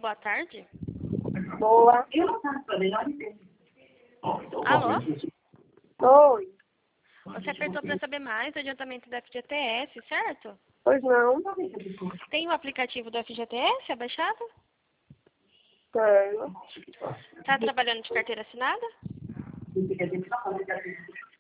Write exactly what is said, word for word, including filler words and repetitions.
boa tarde. Boa. Alô? Oi. Você apertou para saber mais do adiantamento do F G T S, certo? Pois não. Tem o aplicativo do F G T S abaixado? Tenho. Tá trabalhando de carteira assinada?